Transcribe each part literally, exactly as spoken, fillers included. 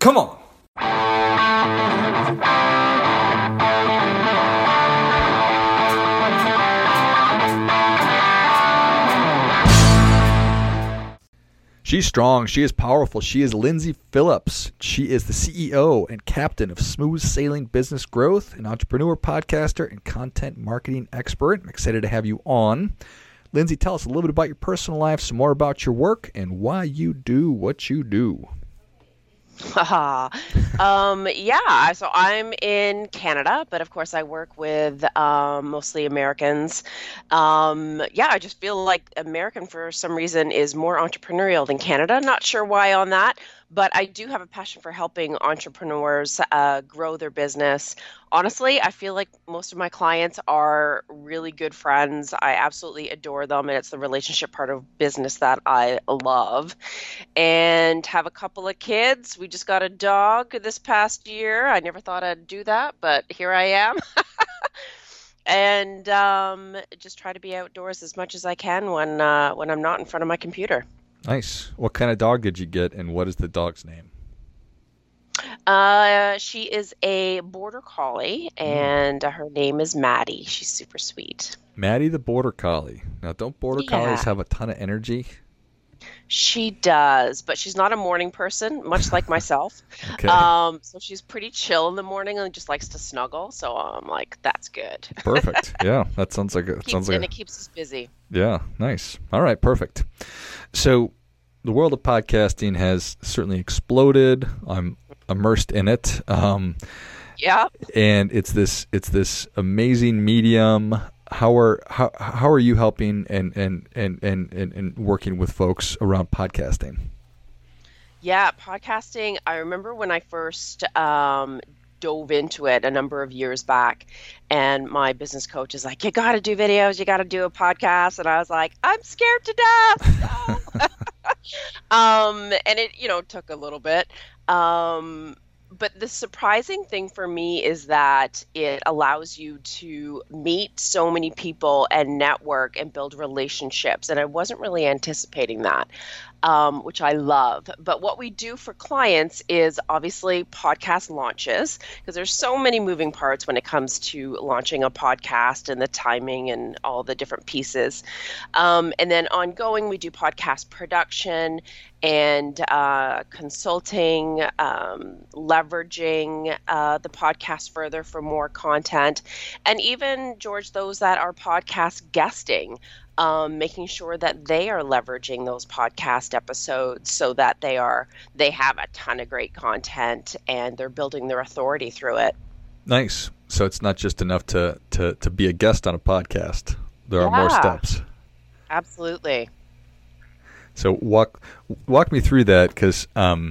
Come on. She's strong. She is powerful. She is Lindsay Phillips. She is the C E O and captain of Smooth Sailing Business Growth, an entrepreneur, podcaster, and content marketing expert. I'm excited to have you on. Lindsay, tell us a little bit about your personal life, some more about your work, and why you do what you do. um, yeah, so I'm in Canada, but of course I work with um, mostly Americans. Um, yeah, I just feel like American for some reason is more entrepreneurial than Canada. Not sure why on that, but I do have a passion for helping entrepreneurs uh, grow their business. Honestly, I feel like most of my clients are really good friends. I absolutely adore them, and it's the relationship part of business that I love. And have a couple of kids. We just got a dog this past year. I never thought I'd do that, but here I am. and um, just try to be outdoors as much as I can when uh, when I'm not in front of my computer. Nice. What kind of dog did you get, and what is the dog's name? Uh, she is a border collie, and uh, her name is Maddie. She's super sweet. Maddie the border collie. Now, don't border Yeah. collies have a ton of energy? She does, but she's not a morning person, much like myself. Okay. Um, so she's pretty chill in the morning and just likes to snuggle. So I'm like, that's good. Perfect. Yeah, that sounds like a, Keeps, sounds like and a, it keeps us busy. yeah, nice. All right, perfect. So the world of podcasting has certainly exploded. I'm immersed in it. Um, Yeah. and it's this it's this amazing medium. How are how how are you helping and and, and, and, and and working with folks around podcasting? Yeah, podcasting. I remember when I first um, dove into it a number of years back, and my business coach is like, you got to do videos, you got to do a podcast. And I was like, I'm scared to death. No. um, and it, you know, took a little bit. Um, But the surprising thing for me is that it allows you to meet so many people and network and build relationships. And I wasn't really anticipating that, um, which I love. But what we do for clients is obviously podcast launches, because there's so many moving parts when it comes to launching a podcast and the timing and all the different pieces. Um, and then ongoing, we do podcast production and uh, consulting, um, leveraging uh, the podcast further for more content, and even, George, those that are podcast guesting, um, making sure that they are leveraging those podcast episodes so that they are they have a ton of great content and they're building their authority through it. Nice. So it's not just enough to to, to be a guest on a podcast. There are Yeah. more steps. Absolutely. So walk walk me through that, because um,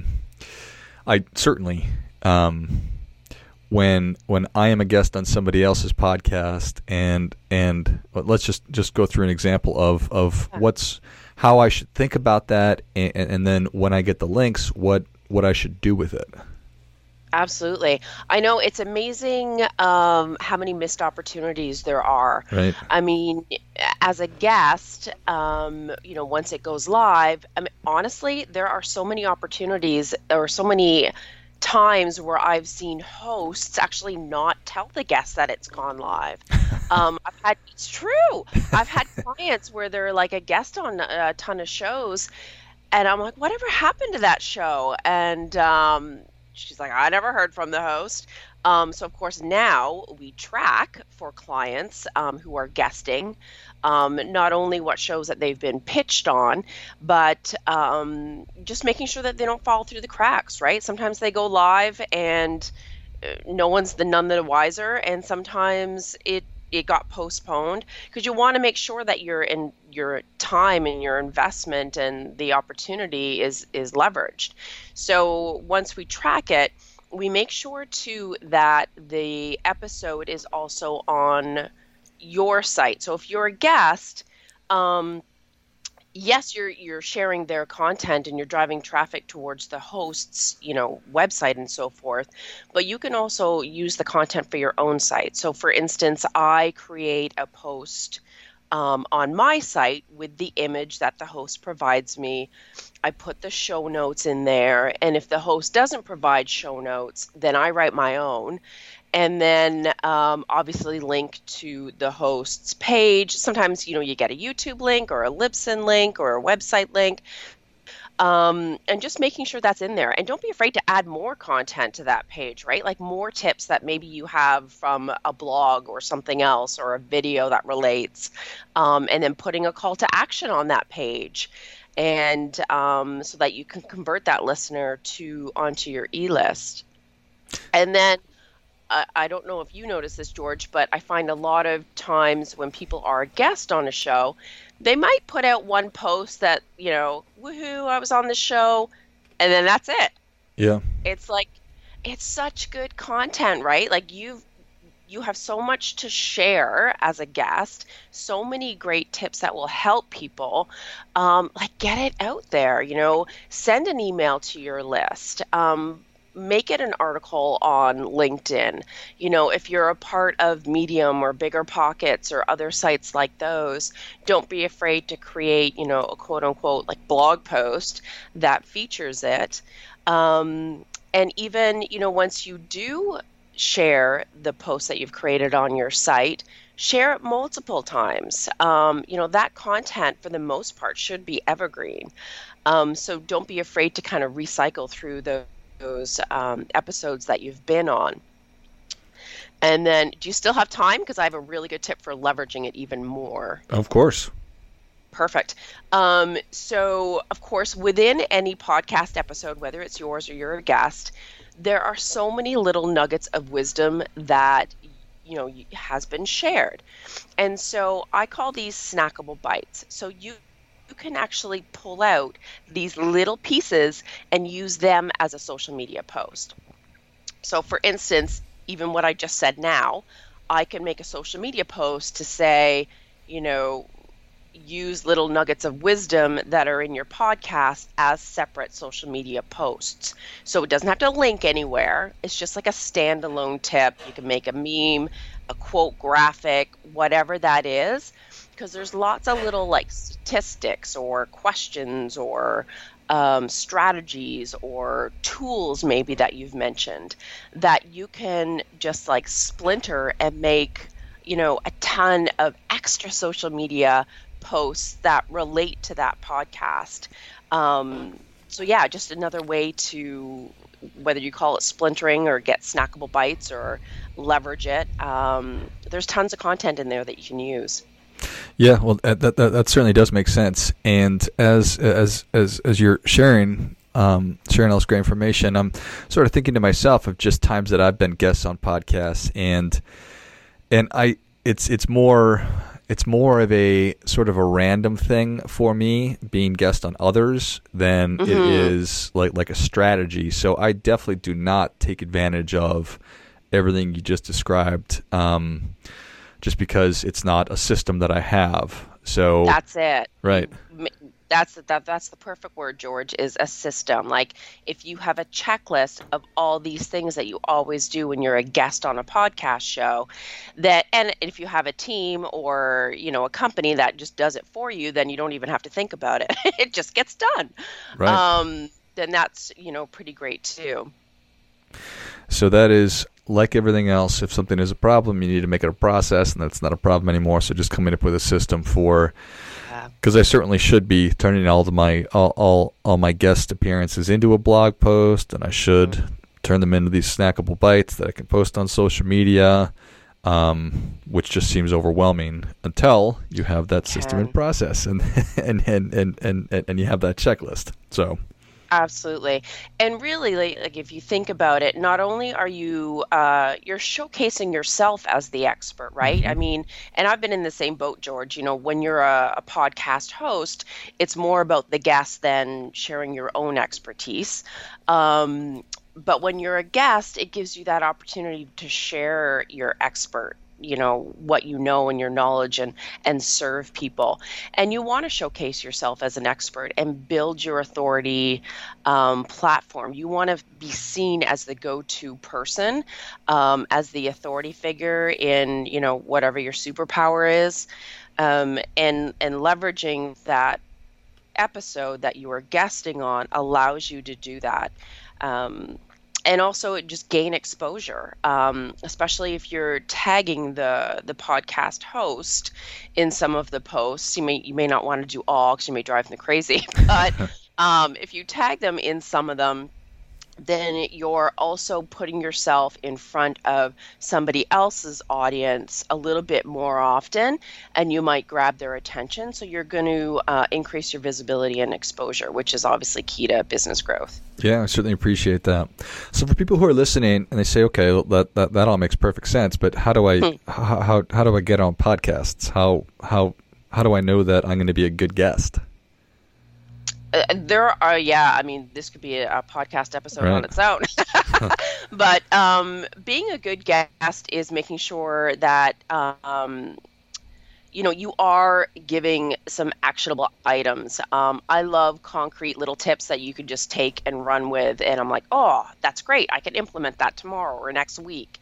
I certainly um, when when I am a guest on somebody else's podcast, and and well, let's just, just go through an example of of what's how I should think about that, and, and then when I get the links, what what I should do with it. Absolutely. I know it's amazing um, how many missed opportunities there are. Right. I mean, as a guest, um, you know, once it goes live, I mean, honestly, there are so many opportunities or so many times where I've seen hosts actually not tell the guests that it's gone live. Um, I've had, it's true. I've had clients where they're like a guest on a ton of shows, and I'm like, whatever happened to that show? And um, she's like, I never heard from the host. Um, so, of course, now we track for clients um, who are guesting, um, not only what shows that they've been pitched on, but um, just making sure that they don't fall through the cracks, right? Sometimes they go live and uh, no one's the none the wiser, and sometimes it it got postponed, because you want to make sure that your in your time and your investment and the opportunity is is leveraged. So once we track it, we make sure too that the episode is also on your site. So if you're a guest, um, yes, you're you're sharing their content and you're driving traffic towards the host's, you know, website and so forth, but you can also use the content for your own site. So for instance, I create a post um, on my site with the image that the host provides me. I put the show notes in there, and if the host doesn't provide show notes, then I write my own. And then um, obviously link to the host's page. Sometimes, you know, you get a YouTube link or a Libsyn link or a website link. Um, and just making sure that's in there. And don't be afraid to add more content to that page, right? Like more tips that maybe you have from a blog or something else, or a video that relates, um, and then putting a call to action on that page. And um, so that you can convert that listener to onto your e-list. And then uh, I don't know if you notice this, George, but I find a lot of times when people are a guest on a show, they might put out one post that, you know, woohoo, I was on the show, and then that's it. Yeah. It's like, it's such good content, right? Like you've, you have so much to share as a guest, so many great tips that will help people. Um, like get it out there, you know, send an email to your list. Um, make it an article on LinkedIn. You know, if you're a part of Medium or Bigger Pockets or other sites like those, don't be afraid to create, you know, a quote unquote like blog post that features it. Um, and even, you know, once you do share the post that you've created on your site, share it multiple times. Um, you know, that content for the most part should be evergreen. Um, so don't be afraid to kind of recycle through the those um, episodes that you've been on. And then, do you still have time? Because I have a really good tip for leveraging it even more. Of course. Perfect. Um, so, of course, within any podcast episode, whether it's yours or you're a guest, there are so many little nuggets of wisdom that, you know, has been shared. And so I call these snackable bites. So you you can actually pull out these little pieces and use them as a social media post. So for instance, even what I just said now, I can make a social media post to say, you know, use little nuggets of wisdom that are in your podcast as separate social media posts. So it doesn't have to link anywhere. It's just like a standalone tip. You can make a meme, a quote graphic, whatever that is, because there's lots of little like statistics or questions or um, strategies or tools maybe that you've mentioned that you can just like splinter and make, you know, a ton of extra social media posts that relate to that podcast. Um, so yeah, just another way to, whether you call it splintering or get snackable bites or leverage it. Um, there's tons of content in there that you can use. Yeah, well, that, that that certainly does make sense. And as as as as you're sharing um, sharing all this great information, I'm sort of thinking to myself of just times that I've been guests on podcasts, and and I it's it's more it's more of a sort of a random thing for me being guest on others than mm-hmm. it is like like a strategy. So I definitely do not take advantage of everything you just described. Um, just because it's not a system that I have. So that's it. Right. That's that that's the perfect word, George, is a system. Like if you have a checklist of all these things that you always do when you're a guest on a podcast show, that and if you have a team or, you know, a company that just does it for you, then you don't even have to think about it. It just gets done. Right. Um, then that's, you know, pretty great too. So that is, like everything else, if something is a problem, you need to make it a process, and that's not a problem anymore. So just coming up with a system for, because I certainly should be turning all of my all, all all my guest appearances into a blog post, and I should mm-hmm. turn them into these snackable bites that I can post on social media, um, which just seems overwhelming until you have that system in process, and and and and and, and you have that checklist. So. Absolutely. And really, like, like if you think about it, not only are you, uh, you're showcasing yourself as the expert, right? Mm-hmm. I mean, and I've been in the same boat, George, you know, when you're a, a podcast host, it's more about the guest than sharing your own expertise. Um, but when you're a guest, it gives you that opportunity to share your expert you know, what you know and your knowledge, and and serve people. And you want to showcase yourself as an expert and build your authority um, platform. You want to be seen as the go-to person, um, as the authority figure in, you know, whatever your superpower is, um, and and leveraging that episode that you are guesting on allows you to do that. Um, and also just gain exposure, um, especially if you're tagging the the podcast host in some of the posts. You may you may not want to do all because you may drive them crazy, but um, if you tag them in some of them, then you're also putting yourself in front of somebody else's audience a little bit more often, and you might grab their attention. So you're going to uh, increase your visibility and exposure, which is obviously key to business growth. Yeah, I certainly appreciate that. So for people who are listening and they say, okay, that that, that all makes perfect sense, but how do I hmm. how, how how do I get on podcasts? How how how do I know that I'm going to be a good guest? Uh, there are, yeah, I mean, this could be a, a podcast episode right. on its own. But um, being a good guest is making sure that, um, you know, you are giving some actionable items. Um, I love concrete little tips that you could just take and run with. And I'm like, oh, that's great. I can implement that tomorrow or next week.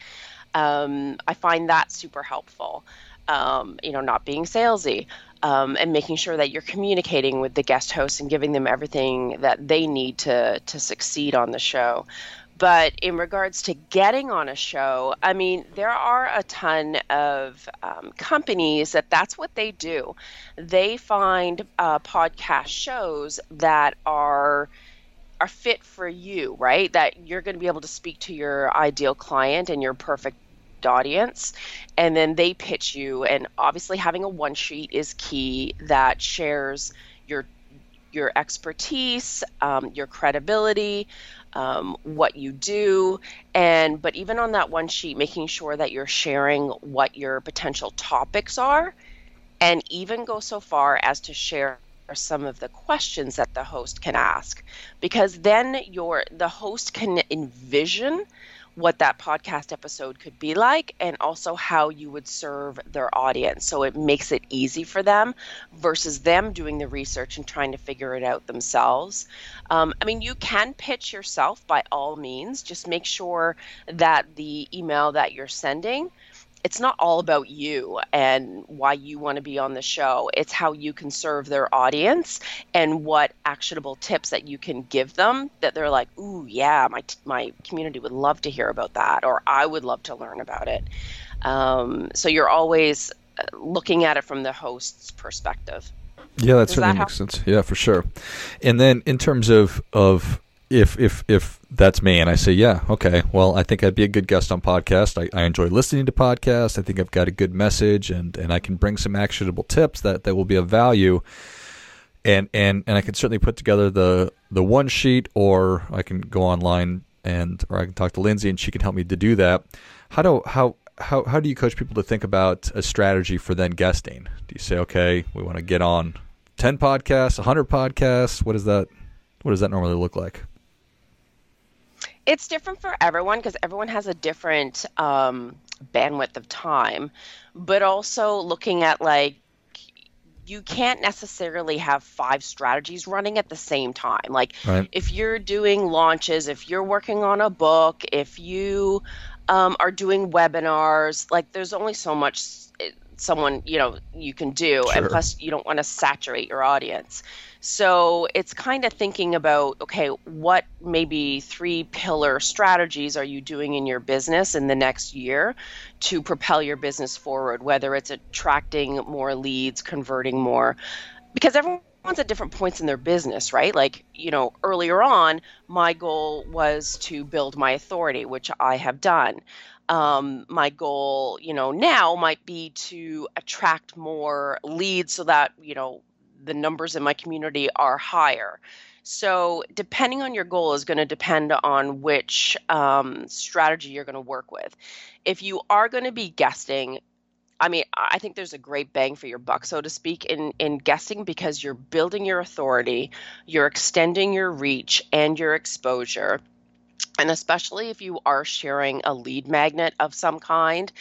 Um, I find that super helpful. Um, you know, not being salesy. Um, and making sure that you're communicating with the guest hosts and giving them everything that they need to to succeed on the show. But in regards to getting on a show, I mean, there are a ton of um, companies that that's what they do. They find uh, podcast shows that are are fit for you, right? That you're going to be able to speak to your ideal client and your perfect audience, and then they pitch you. And obviously having a one sheet is key that shares your your expertise, um, your credibility, um, what you do, and but even on that one sheet, making sure that you're sharing what your potential topics are, and even go so far as to share some of the questions that the host can ask, because then your the host can envision what that podcast episode could be like, and also how you would serve their audience. So it makes it easy for them versus them doing the research and trying to figure it out themselves. Um, I mean, you can pitch yourself by all means. Just make sure that the email that you're sending, it's not all about you and why you want to be on the show. It's how you can serve their audience and what actionable tips that you can give them that they're like, ooh, yeah, my my community would love to hear about that, or I would love to learn about it. Um, so you're always looking at it from the host's perspective. Yeah, that certainly makes sense. Yeah, for sure. And then in terms of of If if if that's me and I say, yeah, okay, well, I think I'd be a good guest on podcast. I, I enjoy listening to podcasts. I think I've got a good message, and, and I can bring some actionable tips that, that will be of value. And, and and I can certainly put together the the one sheet, or I can go online and or I can talk to Lindsay and she can help me to do that. How do how how how do you coach people to think about a strategy for then guesting? Do you say, okay, we want to get on ten podcasts, one hundred podcasts? What does that what does that normally look like? It's different for everyone because everyone has a different um, bandwidth of time, but also looking at, like, you can't necessarily have five strategies running at the same time. Like right. If you're doing launches, if you're working on a book, if you um, are doing webinars, like there's only so much someone, you know, you can do. Sure. And plus you don't want to saturate your audience. So it's kind of thinking about, okay, what maybe three pillar strategies are you doing in your business in the next year to propel your business forward, whether it's attracting more leads, converting more, because everyone's at different points in their business, right? Like, you know, earlier on, my goal was to build my authority, which I have done. Um, my goal, you know, now might be to attract more leads so that, you know, the numbers in my community are higher. So depending on your goal is going to depend on which um, strategy you're going to work with. If you are going to be guesting, I mean, I think there's a great bang for your buck, so to speak, in, in guesting, because you're building your authority, you're extending your reach and your exposure. And especially if you are sharing a lead magnet of some kind,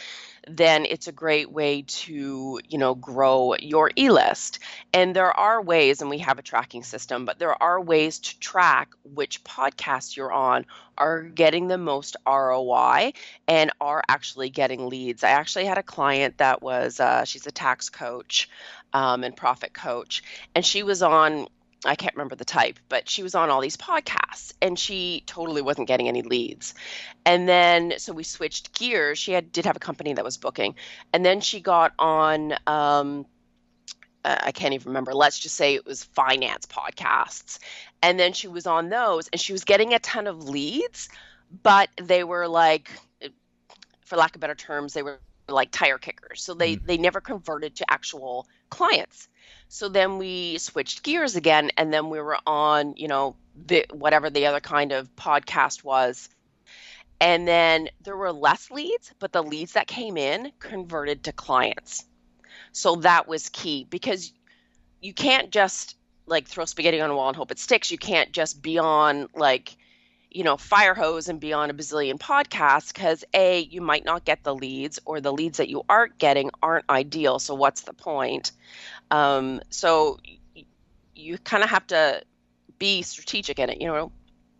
then it's a great way to, you know, grow your e-list. And there are ways, and we have a tracking system, but there are ways to track which podcasts you're on are getting the most R O I and are actually getting leads. I actually had a client that was, uh, she's a tax coach um, and profit coach, and she was on, I can't remember the type, but she was on all these podcasts and she totally wasn't getting any leads. And then, so we switched gears. She had, did have a company that was booking. And then she got on, um, uh, I can't even remember, let's just say it was finance podcasts. And then she was on those and she was getting a ton of leads, but they were like, for lack of better terms, they were like tire kickers. So they, Mm. they never converted to actual clients. So then we switched gears again, and then we were on, you know, the whatever the other kind of podcast was. And then there were less leads, but the leads that came in converted to clients. So that was key, because you can't just like throw spaghetti on a wall and hope it sticks. You can't just be on like, you know, fire hose and be on a bazillion podcasts, because A, you might not get the leads, or the leads that you aren't getting aren't ideal. So what's the point? Um, so y- you kind of have to be strategic in it, you know?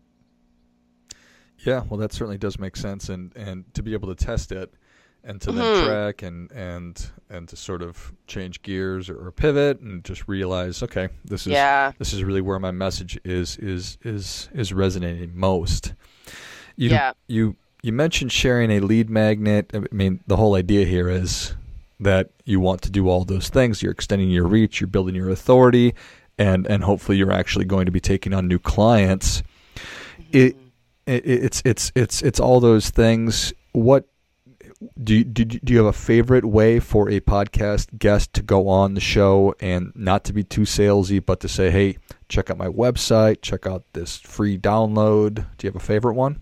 Yeah, well, that certainly does make sense, and, and to be able to test it, and to then Mhm. track and and and to sort of change gears or, or pivot, and just realize, okay, this is Yeah. this is really where my message is is is is resonating most. You Yeah. you you mentioned sharing a lead magnet. I mean, the whole idea here is that you want to do all those things. You're extending your reach, you're building your authority, and and hopefully you're actually going to be taking on new clients. It, Mhm. it it's it's it's it's all those things. What do you, do you do you have a favorite way for a podcast guest to go on the show and not to be too salesy, but to say, hey, check out my website, check out this free download? Do you have a favorite one?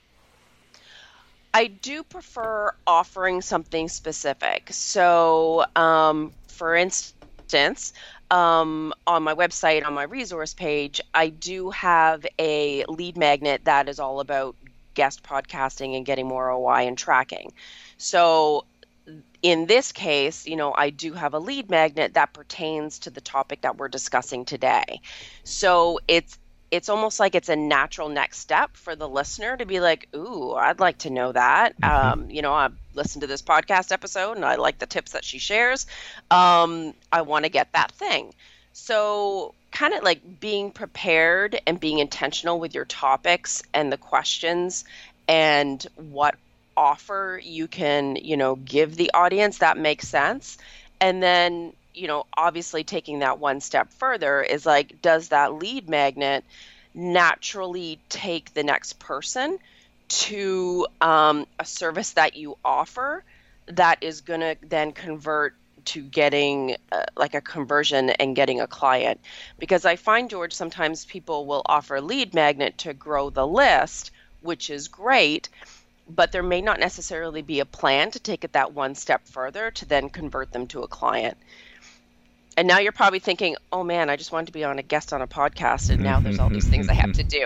I do prefer offering something specific. So, um, for instance, um, on my website, on my resource page, I do have a lead magnet that is all about guest podcasting and getting more R O I and tracking. So, in this case, you know, I do have a lead magnet that pertains to the topic that we're discussing today. So it's it's almost like it's a natural next step for the listener to be like, ooh, I'd like to know that. Mm-hmm. Um, you know, I listened to this podcast episode and I like the tips that she shares. Um, I want to get that thing. So kind of like being prepared and being intentional with your topics and the questions and what offer you can, you know, give the audience, that makes sense. And then, you know, obviously taking that one step further is like, does that lead magnet naturally take the next person to um, a service that you offer that is going to then convert to getting uh, like a conversion and getting a client? Because I find, George, sometimes people will offer a lead magnet to grow the list, which is great, but there may not necessarily be a plan to take it that one step further to then convert them to a client. And now you're probably thinking, oh man, I just wanted to be on a guest on a podcast, and now there's all these things I have to do.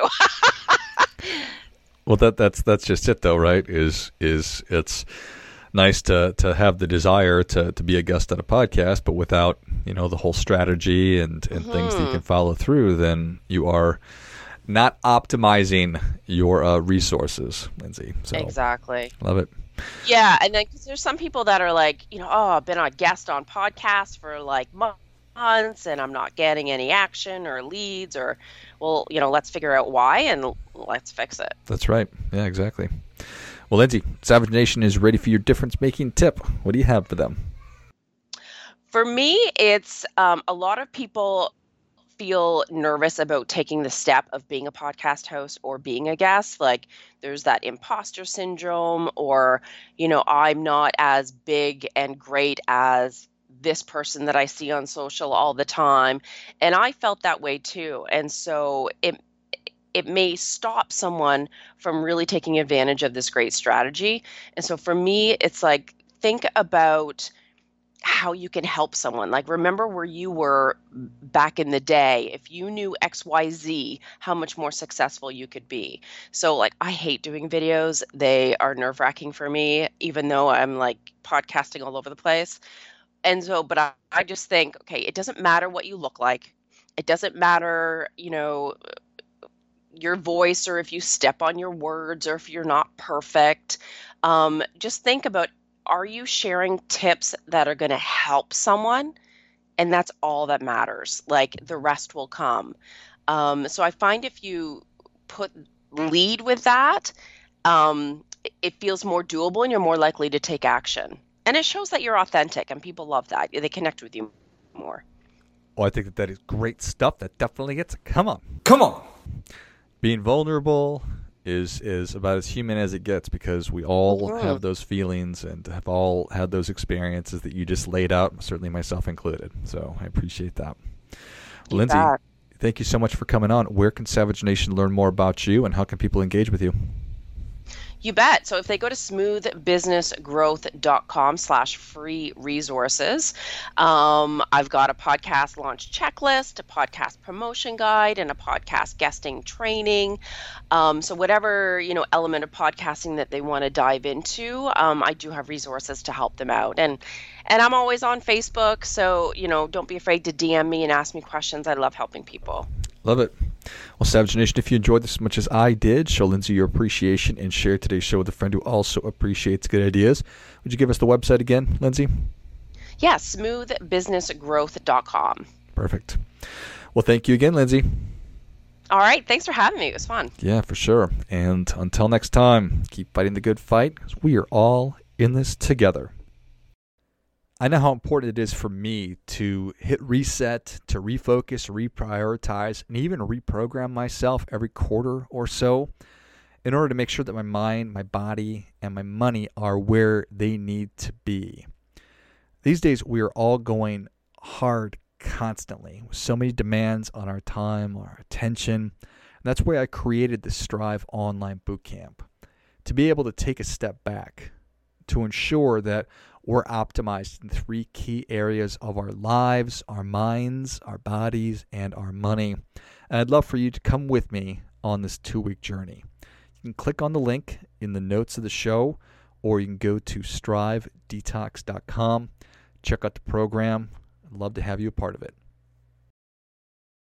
Well, that that's that's just it, though, right? Is is it's nice to to have the desire to to be a guest on a podcast, but without, you know, the whole strategy and and things that you can follow through, then you are not optimizing your uh, resources, Lindsay. So Exactly. love it. Yeah, and then 'cause there's some people that are like, you know, oh, I've been a guest on podcasts for like months and I'm not getting any action or leads, or, well, you know, let's figure out why and let's fix it. That's right. Yeah, exactly. Well, Lindsay, Savage Nation is ready for your difference-making tip. What do you have for them? For me, it's um, a lot of people feel nervous about taking the step of being a podcast host or being a guest. Like there's that imposter syndrome, or, you know, I'm not as big and great as this person that I see on social all the time. And I felt that way too. And so it it may stop someone from really taking advantage of this great strategy. And so for me, it's like, think about how you can help someone. Like, remember where you were back in the day. If you knew X Y Z, how much more successful you could be. So, like, I hate doing videos. They are nerve-wracking for me, even though I'm, like, podcasting all over the place. And so, but I, I just think, okay, it doesn't matter what you look like. It doesn't matter, you know, your voice, or if you step on your words, or if you're not perfect. Um, just think about, are you sharing tips that are going to help someone? And that's all that matters. Like, the rest will come. Um, so I find if you put lead with that, um, it- it feels more doable and you're more likely to take action. And it shows that you're authentic, and people love that. They connect with you more. Well, I think that that is great stuff. That definitely gets it. Come on. Come on. Being vulnerable is is about as human as it gets, because we all Mhm. have those feelings and have all had those experiences that you just laid out, certainly myself included. So I appreciate that. You Lindsay, bet. thank you so much for coming on. Where can Savage Nation learn more about you, and how can people engage with you? You bet. So if they go to smoothbusinessgrowth.com slash free resources, um, I've got a podcast launch checklist, a podcast promotion guide, and a podcast guesting training. Um, so whatever, you know, element of podcasting that they want to dive into, um, I do have resources to help them out. And and I'm always on Facebook, so, you know, don't be afraid to D M me and ask me questions. I love helping people. Love it. Well, Savage Nation, if you enjoyed this as much as I did, show Lindsay your appreciation and share today's show with a friend who also appreciates good ideas. Would you give us the website again, Lindsay? Yeah, smooth business growth dot com. Perfect. Well, thank you again, Lindsay. All right. Thanks for having me. It was fun. Yeah, for sure. And until next time, keep fighting the good fight, because we are all in this together. I know how important it is for me to hit reset, to refocus, reprioritize, and even reprogram myself every quarter or so in order to make sure that my mind, my body, and my money are where they need to be. These days, we are all going hard constantly with so many demands on our time, our attention. And that's why I created the Strive Online Bootcamp, to be able to take a step back, to ensure that we're optimized in three key areas of our lives, our minds, our bodies, and our money. And I'd love for you to come with me on this two-week journey. You can click on the link in the notes of the show, or you can go to strive detox dot com, check out the program. I'd love to have you a part of it.